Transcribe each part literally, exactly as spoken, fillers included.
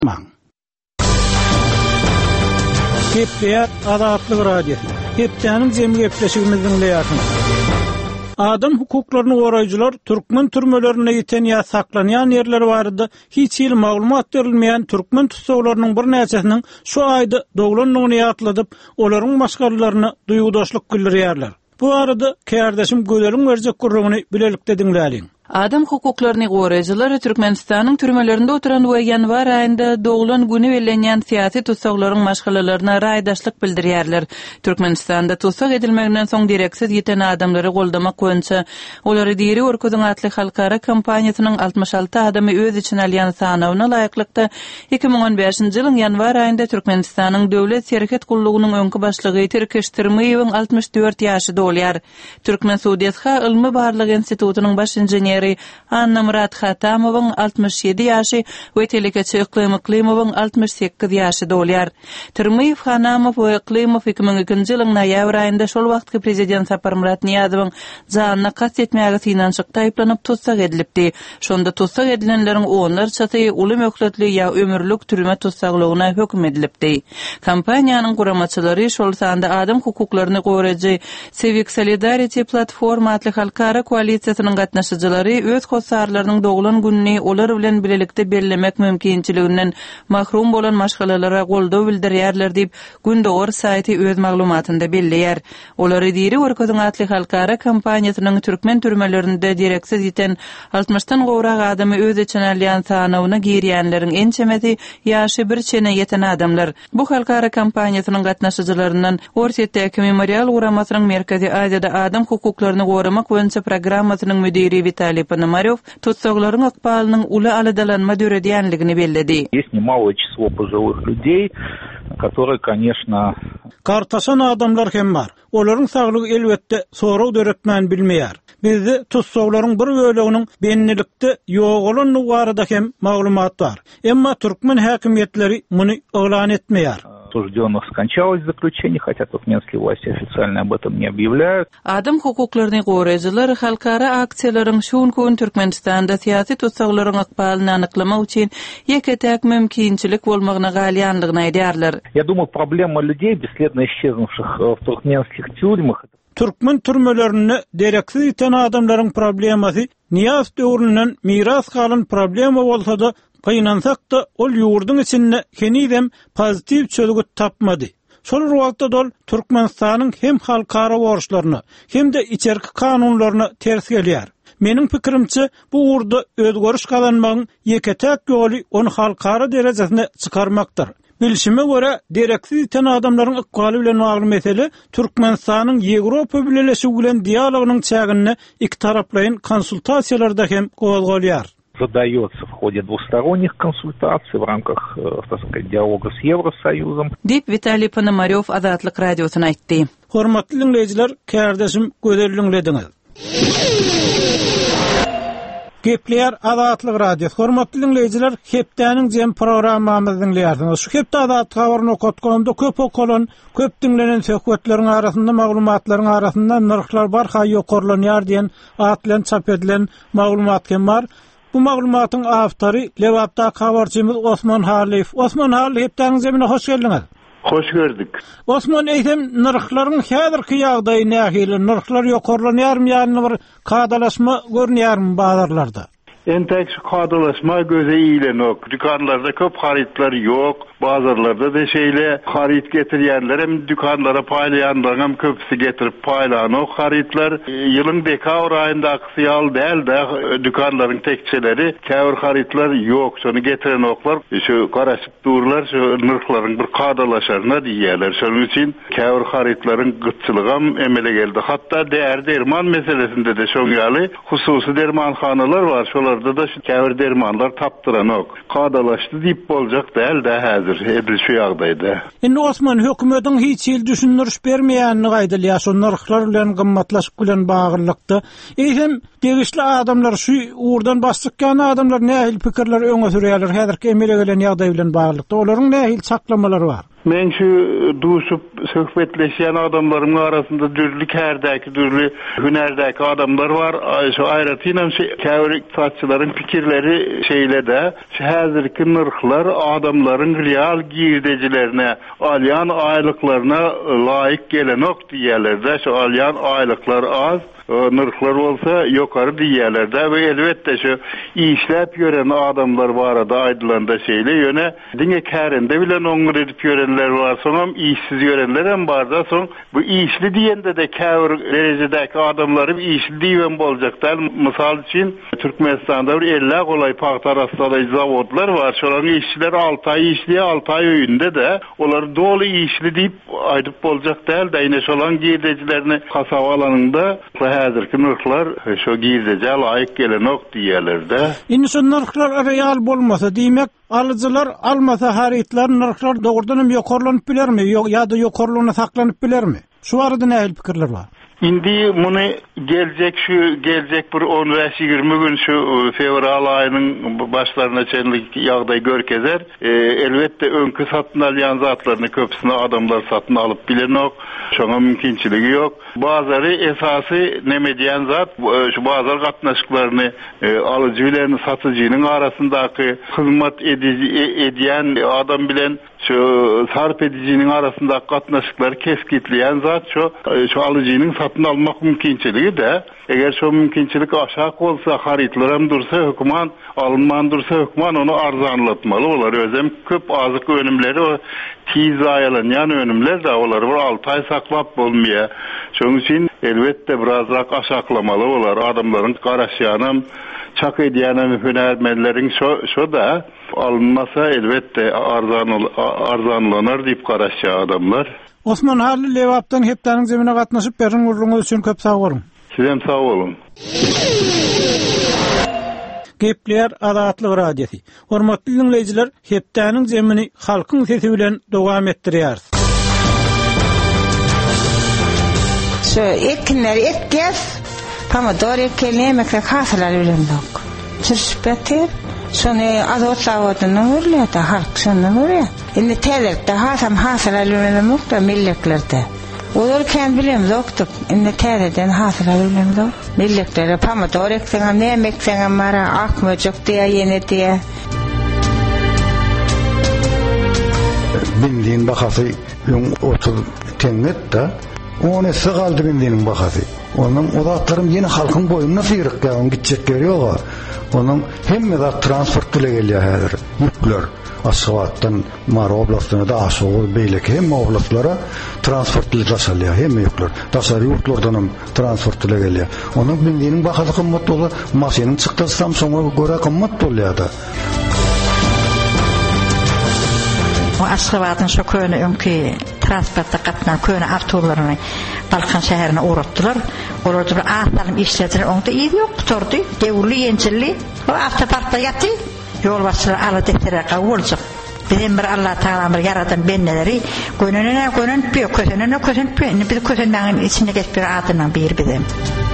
Hepler Azatlyk Radiosu. Hepdeniň jemgy gepleşigimizden leýatyn. Adam hukuklaryny goraýjylar türkmen türmelerine ýeten ýa saklanýan ýerler barada hiç ýyl maglumat berilmeýän türkmen tutsaglarynyň bir näçesiniň şu aýda doglanlygyny ýatladyp, olaryň maşgalaryny duýgudaşlyk bildirýärler. Bu arada kärdeşim Gödeliň berjek gurrugyny bilelikde diňläliň. Adam hukuklaryny goraýjylar Türkmenistanyň türmelerinde oturan we ýanwar aýynda doglan güni belenýän syýasy tutsaglaryň maşgalalaryna raýdaşlyk bildirýärler. Türkmenistanda tutsak edilmegden soň direksiz ýeten adamlary goldamak boýunça olary diýeri Orkudyň atly halkara kampaniýasynyň altmış alty adamy öz içine alýan sanawyna laýyklykda iki ming on beşinji ýylyň ýanwar aýynda Türkmenistanyň döwlet şereket gullugynyň öňkü başlygy Türkeştirmeýewiň altmış dört ýaşy dolýar. Türkmen Sudiýetha Ilmi Barlyk Institutunyň baş inženeri Anna Murat Khatamowyň altmış ýedi ýaşy we Telekeçi Iqlim Iqlimowyň altmış sekiz ýaşy dolýar. Tirmiýew, Hanamow we Iqlimov iki ming ikinji ýylyň noýabr aýynda şol wagtky prezident Sapar Murat Niýazowyň janyna kast etmäge synançyk taýplanyp tutsak edilipdi. Şonda tutsak edilenleriň onlarçasy uly möhletli ýa ömürlük türme tutsaklygyna hökm edilipdi. Kampaniýanyň guramaçylary şol sanda adam hukuklaryny goraýjy Civic Solidarity platforma atly halkara koalisiýasynyň gatnaşyjylary öz hosarlarynyň doglan günni olar bilen bilelikde bellemek mümkinçiliginden mahrum bolan maşgalalara goldaw bildirýärler diýip Gündogor saýty öz maglumatynda belleýär. Olary diýeri Orkudyň atly halkara kampaniýasynyň türkmen türmelerinde direksiz ýeten altmışdan gowrak adamy öz içine alýan sanawyna girýänleriň en çemeti ýaşy bir çene ýeten adamlar. Bu halkara kampaniýasynyň gatnaşyjylaryndan Orsetdäki memorial guramasynyň Merkezi Aziýada adam hukuklaryny goramak boýunça programmasynyň müdiri Виталий Пономарёв tutsaklaryň ykbalynyň uly aladalanma döredýänligini belledi. Есть немалое число пожилых людей, которые, конечно, kartaşan adamlar hem bar. Olaryň saglygy elbetde soraw döretmän bilmeýär. Bizde tutsaklaryň bir böleginiň bennilikde ýok bolan barada hem maglumat bar. Emma türkmen häkimiýetleri muny oglan etmeýär. Осужденных скончалось заключение, хотя туркменские власти официально об этом не объявляют. Adam hukuklaryny goraýjylar halkara aksiýalaryň şuň gün Türkmenistanda syýasy tutsaklaryň ykbalyny anyklamak üçin ýeketäk mümkinçilik bolmagyna galýanlygyny aýdýarlar. Я думаю, проблема людей, бесследно исчезнувших в туркменских тюрьмах. Türkmen türmelerini direksiz ýeten adamlaryň problemasy Niýaz döwründen miras galan problema bolsa-da Kynansak da ol ýurduň içinde henidem pozitiv çözgüt tapmady. Şol wagtda dol Türkmenistanyň hem halkara borçlaryny hem de içerki kanunlaryny ters gelýär. Meniň pikirimçe bu urda özgörüş galanmagyň ýeketäk ýoly onu halkara derejesine çykarmakdyr. Bilişime göre direksiz ýeten adamlaryň ykbaly bilen bagly mesele Türkmenistanyň Ýewropa bileşigi bilen dialogynyň çägini iki taraplaryň konsultasiýalarda hem gozgalýar. Задается в ходе двусторонних консультаций в рамках, так сказать, диалога с Евросоюзом. Дип Виталий Пономарёв Azatlyk Radiosyna aýtdy. Hormatly dinleýijiler, kärdeşim gözelliňlediňiz. Gepler Azatlyk Radiosu. Hormatly dinleýijiler, hepdeniň jem programmamyzy dinleýärsiňiz. Şu hepde Azatlyk habaryny okutganda köp okulan, köp dinlenen söhbetleriň arasynda maglumatlaryň arasynda narxlar bar, haýy okurlanýar diýen atlan çap edilen maglumat hem bar. Bu maglumatyň awtory Lewapda habarçymyz Osman Haliýew. Osman Haliýew, hepdeniň jemine hoş geldiňiz. Hoş gördük. Osman, eýsem narxlaryň häzirki ýagdaýy nähili? Narxlar ýokarlanýarmy, ýani bir kadalaşma görnýärmi bazarlarda? Entek şu kadalaşma göze iýlenok. Dükanlarda köp haritler ýok. Bazarlarda da şeyle harit getirýärler, hem dükanlara paýlaýanlar hem köpüsi getirip paýlanok haritler. E, ýylyň dekabr aýynda aksiýal däl de dükanlaryň tekçeleri käbir haritler ýok. Şonu getirenoklar şu garaşyp durlar, şu narxlaryň bir kadalaşaryna diýýärler. Şonuň üçin käbir haritlaryň gytçylygam emele geldi. Hatda där derman meselesinde de şoň ýaly hususy dermanhanalar bar. Şolarda da şu käbir dermanlar tapdyranok. Kadalaşdy diýip boljak däl de häzir. Edil şu ýagdaýda. Indi Osman, hökümetiň hiç ýyl düşündürüş bermeýänini gaýdylýar, şu narxlar bilen gymmatlaşyk bilen baglanykdy. Eýsem degişli adamlar, şu urdan basdykkan adamlar nähil pikirler öňe sürýärler häzirki emele gelen ýagdaý bilen baglykda? Olaryň nähil çaklamalary bar? Men şu duşup söhbetleşen adamların arasında dürlü kerdäki, dürlü hünerdäki adamlar var. Şu aýratynam şu käwrik satçylaryň pikirleri şeýle de, şu häzirki nırklar adamların real girdejilerine, alyan aýlyklaryna laýyk gelenok diýerler. Şu alyan aýlyklar az, nırklar olsa yukarı diýerler. Ve elbette şu işläp ýören adamlar barada aýdylanda şeýle ýöne diňe kärinde bilen oňur edip ýörenler var. Soňam işsiz ýörenler hem bar da soň bu işli diýende de käwir derejedäki adamlary işli diýen boljak. Mysal üçin Türkmenistanda bir elli golay paxta rastlaýy zawodlar var. Şolaryň işçiler altı ay işliýär, altı ay öýünde de olar dolu işli diýip aýdyp boljak däl. Daýne şolaryň girdejilerini kasaba alanynda häzirki nırklar şo girdeje laýyk gelenok diýerler-de. Indi şu nırklar real bolmasa diýmek, alyjylar almasa haritler nırklar dogrudan ýokarlanyp bilermi? Ýok ýa-da ýokarlygyna saklanyp bilermi? Şu barada nähil pikirler bar? Indi muny geljek şu geljek bir on beş ýygrimi gün şu fevral aýynyň başlaryna çenlik ýagdaý görkezer. E, elbette öňkü satyn alýan zatlaryny köpsini adamlar satyn alyp bilenok. Şoňa mümkinçiligi ýok. Bazary esasy neme diýen zat şu bazar gatnaşyklaryny e, alyjy bilen satyjynyň arasyndaky hyzmat edýän adam bilen şu sarp edicinin arasında gatnaşyklar keskitleyen zat şu şu alıcının satın almak mümkinçiligi de, eger şu mümkinçilik aşağı olsa, haritlar hem dursa hükman, alınman dursa hükman onu arzanlatmalı olar. Özem köp azık önümleri o tiz ayalanyan önümler de olar. Bu altı ay saklap bolmaya. Şunun için elbette birazrak aşaklamalı olar. Adamların garaşyanım çak ediyenem hünermenlerin şu, şu da alınmasa elbette arzan, arzanlanar deyip garaşya adamlar. Osman Halil Lewap'tan heptaning zemine gatnaşyp berýän urluňyz üçin köp sag bolun. Sizem sag bolun. Gepler Azatlyk radiosi. Hormatly dinleýijiler, heptaning zemini halkyň sesi bilen dowam etdirýär. Şu ekinler ekgef, pomidor ekeli emekle hasılar bilendik. Çırşpeter, şonu azot zavodynyň örlýärdi, halk şonu görýär. Indi täzekde hasam hasılar bilendik da milletlerde. Olar kan bilem doktuk. Indi täzeden hasılar bilendik. Milletlere pomidor ekseňem, näme ekseňem mara akmöjek diýe, ýene diýe. Bindiğin bakası otuz tenget da onu sıgaldı bindiğinin bakası. Onun odatlarım yeni halkın boyunna sıyırık ya, onun gidecek yeri yok. Onun hem de transport ile geliyor her yükler. Asıvattan Mara oblastına da Asoğu, Beyleki hem oblastlara transport ile taşalıyor, hem yükler. Taşarı yurtlardan transport ile geliyor. Onun bindiğinin bakası kımmat dolu, masinin çıktı Samsun'a göre kımmat oluyor da. O Aşgabat'ın şu köyüne önkü transportta katlanan köyüne avtolarını Balkan şehirine uğrattılar. Orada bir ağıtlarım işlediler. Onda iyi yok tuturdu. Devurlu, yençilli. O avtoparkta yattı. Yol başçılar ala deftere kavulcuk. Bizim bir Allah Teala bir yaradan benneleri gönününe gönünpüyor, kötününe kötünpüyor. Bir kötünmenin içine geçiyor adından bir bizim.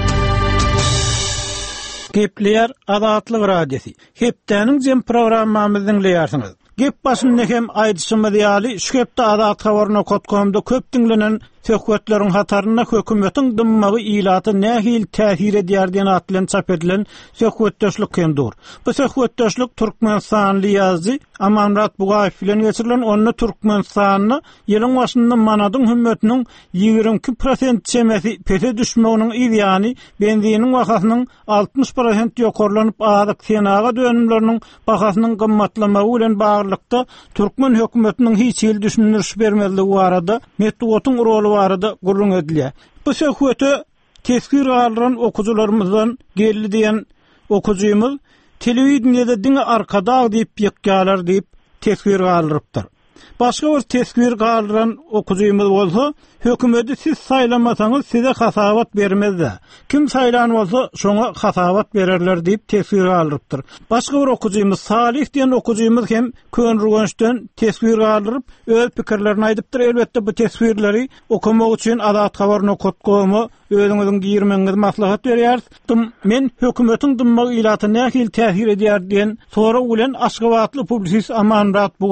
Gepler Azatlyk radiosi. Heptäniň jem programmamyzyň dinleýärsiňiz. Gep başynda hem aýdyşymy diýali, şu gepde Azat habaryna kotkomda köp dinlenen söhbetleriň hataryna hökümetiň dymmagy ilaty nähil täsir edýär diýen atlan çap edilen söhbetdeşlik kendur. Bu söhbetdeşlik Türkmenistanly ýazgy Amanrat Bugaýew bilen geçirilen onu Türkmenistanyny ýylyň başynda manadyň hümmetiniň ýigirmi iki prosent çemesi pese düşmeginiň ýany benziniň bahasynyň altmış prosent ýokarlanyp azyk senaga dönümleriniň bahasynyň gymmatlamagy bilen baglykda Türkmen hökümetiniň hiç ýyl düşünürüş bermezligi barada metodun rolu barada gurrun edilýär. Bu söhbeti teskir alynan okuwçylarymyzdan geldi diýen okuwçymyz telewizionyada diňe arkada diýip ýekgalar diýip teskir alyrypdyr. Başga bir teskir galyran okuwçymyz bolsa, hökümeti siz saýlamasaňyz size hasabat bermezler. Kim saýlan bolsa, şoňa hasabat bererler diýip teskir alyrypdyr. Başga bir okuwçymyz Salih diýen okuwçymyz hem Könrügençden teskir alyryp, öz pikirlerini aýdypdyr. Elbetde bu teskirleri okumak üçin Azat habaryny okutgomy özüňiziň giýirmeňiz maslahat berýär. Men hökümetiň dymmagy ilaty nähil täsir edýär diýen soraw bilen Aşgabatly publisist Amanrat Buga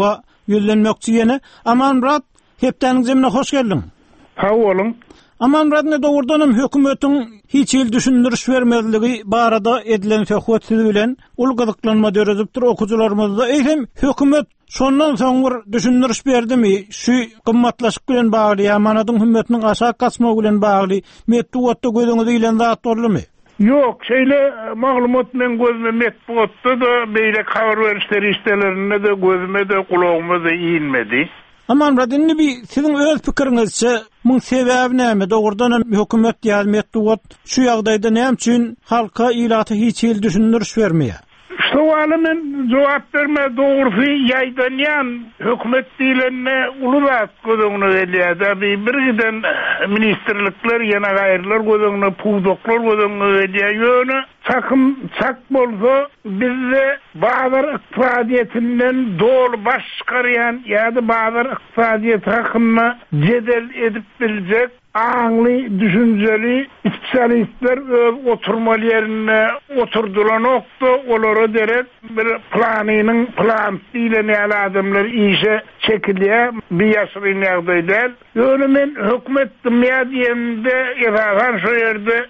ýüzlenmekçi ýene Amanrat hepdeniň zemine hoş geldin. Ha olun. Amanrat ne doğrudanam hökümetiň hiç il düşündürüş vermezligi barada edilen söhbet bilen ul gyzyklanma döredipdir okujularymyzda. Eýsem hökümet şondan soň düşündürüş berdimi? Şu gymmatlaşyk bilen bagly, amanatyň hümmetiniň aşağı kaçmagy bilen bagly metduatda gözüňize ilen zat bolmy? Yok, şeýle maglumat men gözüme metbuatda da beýle habar berişleri işlerine de gözüme de kulağıma da iýilmedi. Aman radinni bir sizin öz pikiriňizçe muň sebäbi näme? Dogrudan hökümet ýa-da metduat şu ýagdaýda näme üçin halka ilaty hiç il düşündürüş bermeýär? Sualımın cevap verme doğrusu yaydanyan hükümet dilenine ulubat gözüňe gelýär. Tabii bir giden ministerlikler yana gaýrlar gözüňe puwdoklar gözüňe gelýär. Ýöne çakım çak bolsa bizde bazar iqtisadiyetinden dol başkaryan ýa-da bazar iqtisadiyet hakkında jedel edip biljek ağlı, düşünceli spesialistler öz oturma yerine oturdular nokta olara derek bir planının plan ile ne adamlar işe çekiliyor bir yaşlı nerede yönümen hükümet dünyadiyende iradan şu yerde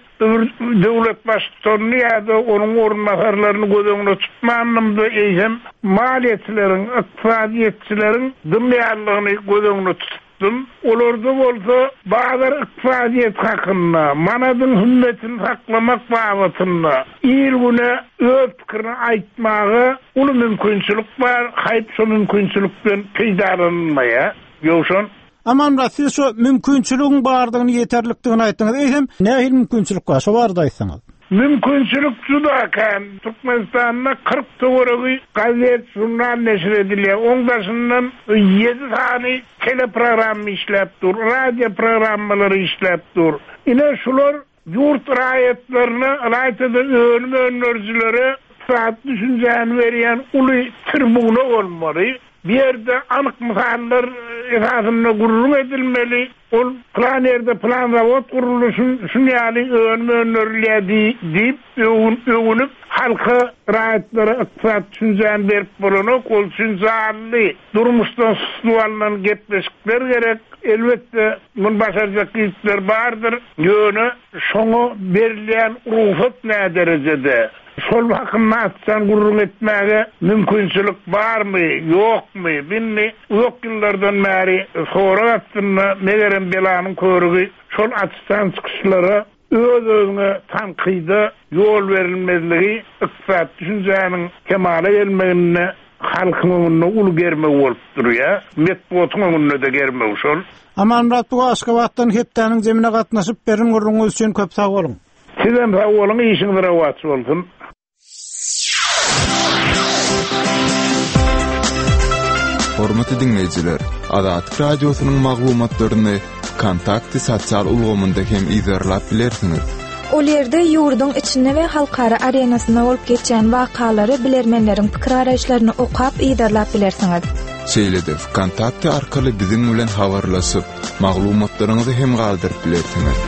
devlet başkanı ya da onun ormanlarını gözüne tutma anlamda eğitim maliyetlerin, iktisadiyetçilerin dünyalığını gözüne tutup olurdu olsa bazı iktisadiyet hakkında, manadın hümmetini saklamak babatında ilgüne öz fikirini aytmağı ulu mümkünçülük var, hayt şu mümkünçülükten peydalanmaya. Yoşun. Aman da siz şu mümkünçülüğün bardığını yeterlikliğini ayttınız. Eýsem nähil mümkünçülük var? Şu barda aýtsaňyz. Mümkünçülük juda kan. Türkmenistan'da kırk toğrıgı gazet, jurnal neşir edilýär. Ondaşından yedi tane teleprogram işläp dur, radyo programmaları işläp dur. Ine şular yurt raýatlaryna, raýatyda önüme önlerjilere saat düşünjäni berýän uly tribuna bolmaly. Bir yerde anık misallar esasında gururun edilmeli. Ol plan yerde plan zavod kuruluşun şunyali önme önörlüye deyip övünüp halka rahatlara iktisat düşüncen verip bulunuk ol düşünceli durmuştan suallanan gepleşikler gerek. Elbette bunu başaracak işler vardır. Yönü şonu verilen ruhsat ne derecede? Sol bakımdan atsan gururun etmeye mümkünçülük var mı, yok mu? Binni yok yıllardan beri sonra attığında meğerin belanın körüğü sol atsan çıkışlara öz özüne tankıyda yol verilmezliği iktisat düşüncenin kemale gelmeğine halkın önüne ulu germe olup duruyor. Metbuatın önüne de germe ol. Aman Ratbu Aşgabat'tan heptaning zemine katnaşıp berin gurrunuz üçün köp sağ olun. Sizden sağ olun, işinlere vatsı olsun. Hormatly dinleýijiler, Azatlyk radiosynyň maglumatlaryny kontakty sosial ulgamynda hem izarlap bilersiňiz. Ol ýerde ýurduň içinde we halkara arenasyna bolup geçen wakalary bilermenleriň pikir araýşlaryny okap izarlap bilersiňiz. Şeýle-de kontakty arkaly biziň bilen habarlaşyp, maglumatlaryňyzy hem galdyryp bilersiňiz.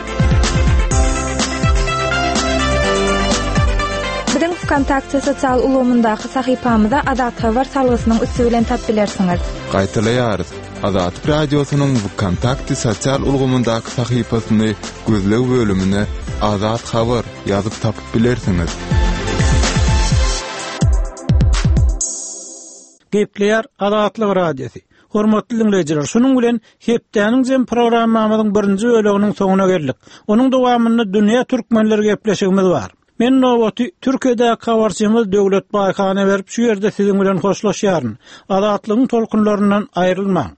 Kontakty sosial ulgamyndaky sahypamyzda Azat Habar salgysynyň üstü bilen tap bilersiňiz. Gaýtalaýarys. Azatlyk radiosynyň bu kontakty sosial ulgamyndaky sahypasyny gözleg bölümine Azat Habar ýazyp tapyp bilersiňiz. Gepleýär Azatlyk radiosy. Hormatly dinleýijiler, şunuň bilen hepdeniň jem programmamyzyň birinji bölüminiň soňuna geldik. Onuň dowamyny dünýä türkmenleri gepleşigimiz bar. Men nowati Türkiýede kawarçymyz Döwlet Baýkany berip şu ýerde siziň bilen hoşlaşýaryn. Azatlygyň tolkunlaryndan aýrylmaň.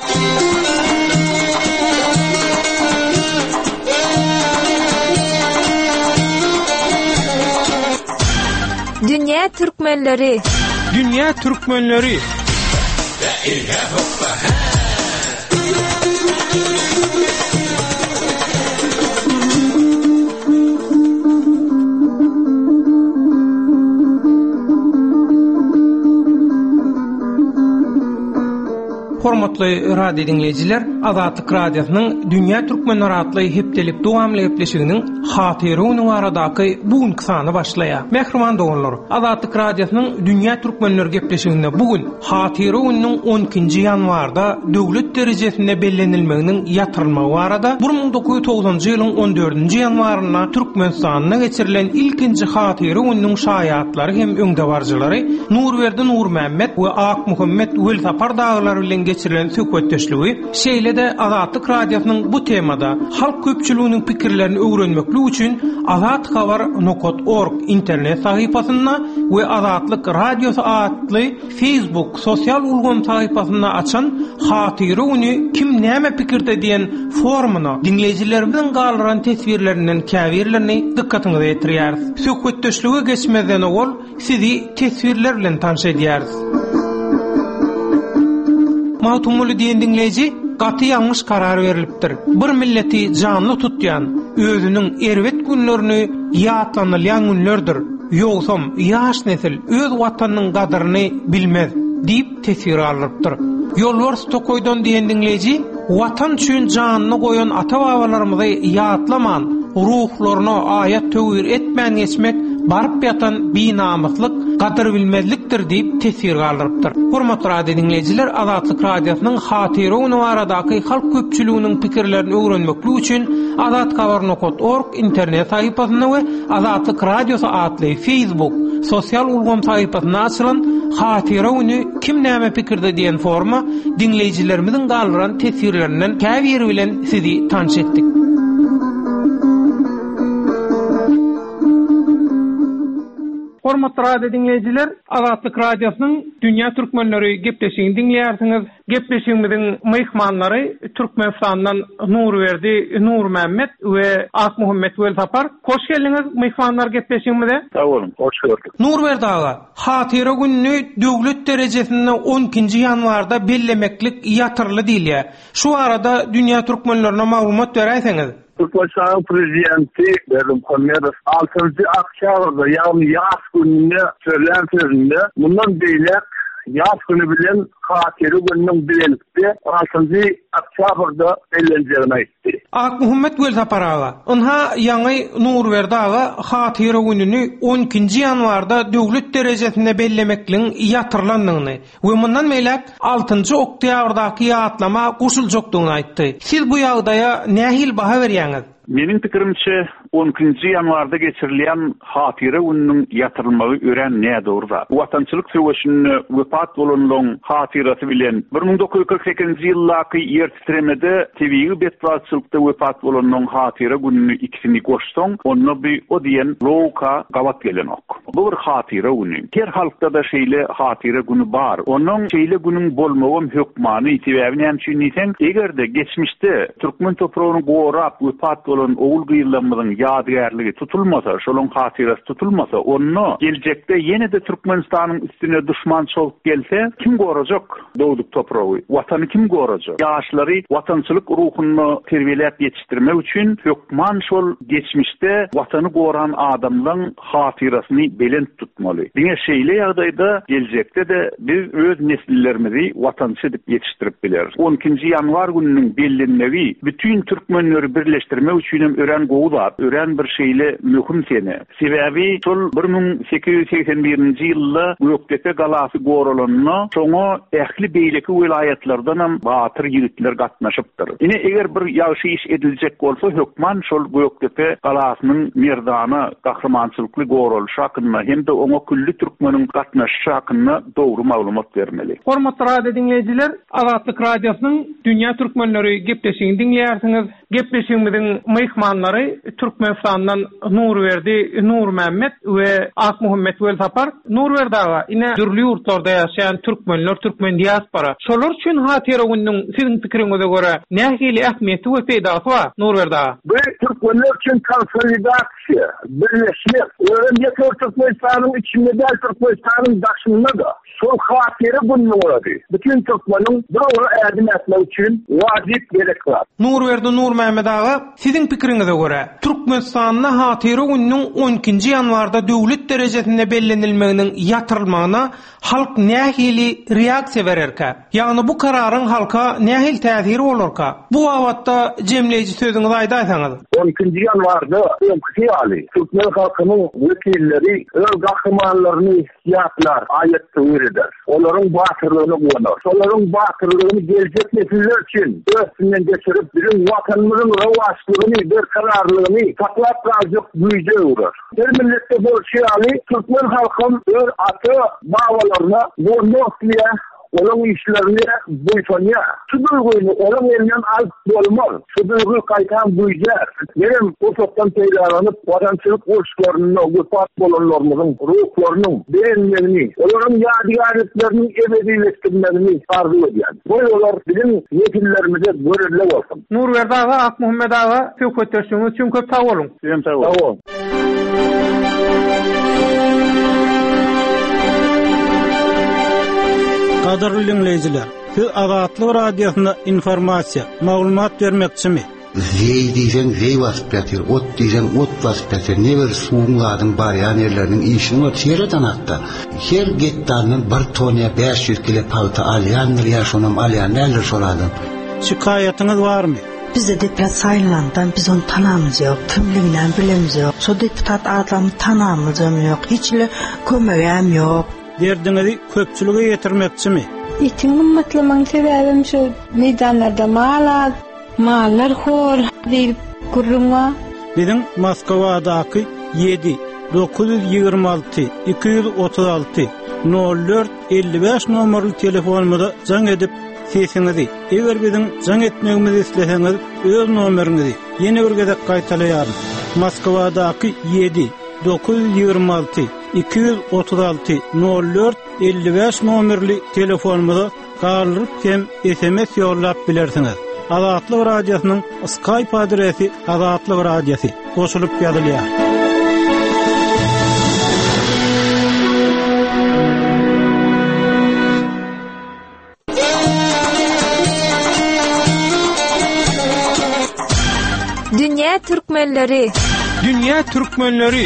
Dünýä türkmenleri. Dünýä türkmenleri. Hormatly radio dinleyijiler, Azatlyk Radiosynyň Dünýä Türkmenleri adly hepdelik dowamly gepleşiginiň hatyrynyň aradaky bugünkü sany başlaýar. Mehriman doganlar, Azatlyk Radiosynyň Dünýä Türkmenleri gepleşiginde bugün hatyrynyň on ikinji ýanwarda döwlet derejesinde bellenilmeginiň ýatyrylmagy barada bir ming dokuz ýuz togsanjy ýylyň on dördünji ýanwaryna Türkmenistanyna geçirilen ilkinji hatyrynyň şaýatlary hem öňde barjylary Nurberdi Nurmämmet we Ak Muhammed Weltapar daglary bilen geçirilen söhbetdeşligi şeýle de Azatlyk Radiosynyň bu temada halk köpçüliginiň pikirlerini öwrenmekli üçin azat habar nokta org internet sahypasyna we Azatlyk Radiosy adly Facebook sosial ulgam sahypasyna açan hatyryny kim näme pikirde diýen forumuna dinleýijilerimizin galyran tesbirlerinden käbirlerini dikkatiňize ýetirýär. Söhbetdeşlige geçmeden ol sizi tesbirler bilen tanış edýäris. Mawtumly diýen dinleýiji gaty ýalňyş karar berilipdir. Bir milleti janly tutýan, özüniň erwet günlerini ýatlanylýan günlerdir. Ýogsam ýaş nesil öz watanynyň gadyryny bilmez diýip tesir alypdyr. Ýolbars Tokoýdan diýen dinleýiji watan üçin janyny goýan ata-babalarymyzy ýatlaman, ruhlaryna aýat töwür etmän geçmek barıp ýatan binamyslyk, gadyr bilmezlikdir diýip tesir galypdyr. Hormatly radio dinleýijiler, Azatlyk Radiosynyň hatyryny aradaky halk köpçüliginiň pikirlerini öwrenmekli üçin azat habar nokta org internet sahypasyna we Azatlyk Radiosy adly Facebook sosial ulgam sahypasyna açylan hatyryny kim näme pikirde diýen forma dinleýijilerimizin galyran tesirlerinden käbir bilen sizi tanış etdik. Hormatly radio dinleýijiler, Azatlyk Radiosynyň Dünýä Türkmenleri gepleşigini dinleýärsiňiz. Gepleşigimiziň myhmanlary Türkmenistandan Nurberdi Nurmämmet we Ak Muhammed Weltapar. Hoş geldiňiz myhmanlar gepleşigimize. Sag bolun, hoş gördük. Nurberdi aga, hatyra gününi döwlet derejesinde on ikinji ýanwarda bellemeklik ýatyrly diýilýär. Şu arada Dünýä Türkmenlerine maglumat beräýsiňiz. Türkmenistan prezidenti Berlim Komerov altıncı Akşar'da yani yaz gününe söylen sözünde bundan beylek yaz günü bilen hatiri gününün bilelikte altıncı Akşar'da belleneceğine itti. Ak Muhammed Weltapar ağa, onha ýaňy Nurberdi ağa hatiri gününi on ikinji ýanwarda döwlet derejesinde bellemekliň ýatyrlandygyny we mundan meýlek altıncı oktýabrdaky ýatlama goşuljakdygyny aýtdy. Siz bu ýagdaýa nähil baha berýäňiz? Menin pikirimçe on ikinji ýanwarda geçirilen hatyry gününiň ýatyrylmagy ören näde urda. Watançylyk söwüşini wepat bolanyň hatyrasy bilen bir ming dokuz ýüz kırk sekizinji ýyllaky ýertitremede T V betwatçylykda wepat bolanyň hatyry gününi ikisini goşsoň, onu bir o diýen lowka gawat gelen ok. Bu bir hatyry günü. Her halkda da şeýle hatyry günü bar. Onuň şeýle günüň bolmagy hökmany itibarynä hem şeýle egerde geçmişde Türkmen topragyny gorap wepat bolan oğul gyýylanmagyň ýadygärligi tutulmasa, şolun hatyrasy tutulmasa, onu geljekde ýene de Türkmenistanyň üstüne düşman çolup gelse, kim gorajak dowluk topragy? Watany kim gorajak? Ýaşlary watançylyk ruhuny terbiýelep ýetişdirmek üçin hökman şol geçmişde watany goran adamlaryň hatyrasyny belent tutmaly. Diňe şeýle ýagdaýda geljekde de biz öz nesillerimizi watançy diýip ýetişdirip biler. on ikinji ýanwar gününiň bellenmegi bütün türkmenleri birleşdirmek üçin ören gowular, ören bir şeýle möhüm sene. Sebebi şol bir ming sekiz ýüz seksen birinji ýylda Göktepe galasy goralanyna şoňa ähli beýleki vilayetlerden hem batyr ýigitler gatnaşypdyr. Ine eger bir ýagşy iş ediljek bolsa, hökman şol Göktepe galasynyň merdany gahrymançylykly goralşy hakynda hem de oňa külli türkmeniň gatnaşyşy hakynda dogry maglumat bermeli. Hormatly radio dinleýijiler, Azatlyk Radiosynyň Dünýä Türkmenleri gepleşigini dinleýärsiňiz. Gepleşigimiziň myhmanlary Türkmenistandan Nurberdi Nurmämmet we Ak Muhammed Weltapar. Nurberdi aga, ine dürli ýurtlarda ýaşaýan türkmenler, türkmen diaspora. Şolar üçin hatyra gününiň siziň pikiriňize görä nähili ähmiýeti we peýdasy bar? Nurberdi aga. Bu türkmenler üçin konsolidasiýa, birleşmek, ören ýetir Türkmenistanyň içinde de Türkmenistanyň daşynda da. Sol hatiri bunun oladı. Bütün Türkmenin doğru edim etmek için vacip gerek var. Nurverdi Nur Mehmet ağa, sizin pikiriňize göre Türkmenistan'na hatiri günüň on ikinji ýanwarda döwlet derejesinde bellenilmeginiň ýatyrylmagyna halk nähili reaksiýa bererkä? Ýagny bu kararyň halka nähil täsiri bolarka? Bu wagtda jemleýiji sözüňizi aýdaýsaňyz. on ikinji ýanwarda ýa-ni Türkmen halkynyň wekilleri öz gahrymanlaryny ýatlar, aýatdy berdiler. Olaryň batyrlygyny gonar. Olaryň batyrlygyny geljek nesiller üçin ösünden geçirip bizim vatanymyzyň rewaçlygyny, berkararlygyny saklap galyjak güýje urar. Bir milletde bolşýaly Türkmen halkym öz aty babalaryna bu nosliýa Olan işlerini boyutanya, şu duyguyu olan elinden az olmaz. Şu duyguyu kaytan duyacak. Benim o soktan teyranıp, vatançılık borçlarının, gıfat olanlarımızın, ruhlarının, beğenmelerini, onların yadigarlıklarının ebedileştirmelerini arzu ediyen. Bu yollar bizim yetkililerimize görevli olsun. Nurverdi ağa, Ak Muhammed ağa, söhbetleştiğiniz için köp sağ olun. Sağ olun. Qadarly dinleyijiler, siz Azatlyk radiosyna informasiýa, maglumat bermekçimi? Zey diýsen zey wasyp ýatyr, ot diýsen ot wasyp ýatyr. Neber suwuňlaryň barýan ýerleriniň işini ot ýerden atdy. Her getdanyň bir toniýa beş yüz kilo palta alýandyr, ýaşanam alýanlar şoladan. Şikayatyňyz barmy? Bizde deputat saylandan biz onu tanamız yok, kimliğinden bilemiz yok. So deputat adamı tanamız yok, hiçle kömegem yok. Derdiňizi köpçülüge ýetirmekçimi? Itiň gymmatlymaň sebäbim şu meydanlarda mal, mallar hor diýip gurrunma. Biziň Moskwadaky yedi dokuz yüz ýygrima alty iki yüz otuz alty nol dört elli beş nomerli telefonumyza jaň edip sesiňizi, eger biziň jaň etmegimizi isleseňiz, öz nomeriňizi ýene bir gezek gaýtalaýaryn. Moskwadaky yedi dokuz yüz ýygrima alty iki yüz otuz alty nol dört elli beş nomerli telefonumyza galyp hem S M S ýollap bilersiňiz. Azatlyk radiosynyň Skype adresi Azatlyk radiosi goşulyp ýazylýar. Dünya Türkmenleri Dünya Türkmenleri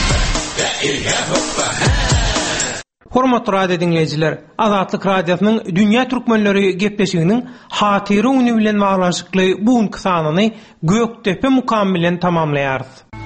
Hormatly radio dinleyijiler, Azatlyk radiosynyň Dünya Türkmenleri gepleşiginiň hatyry uny bilen baglanşykly bu sanyny Göktepe mukammy bilen tamamlaýarys.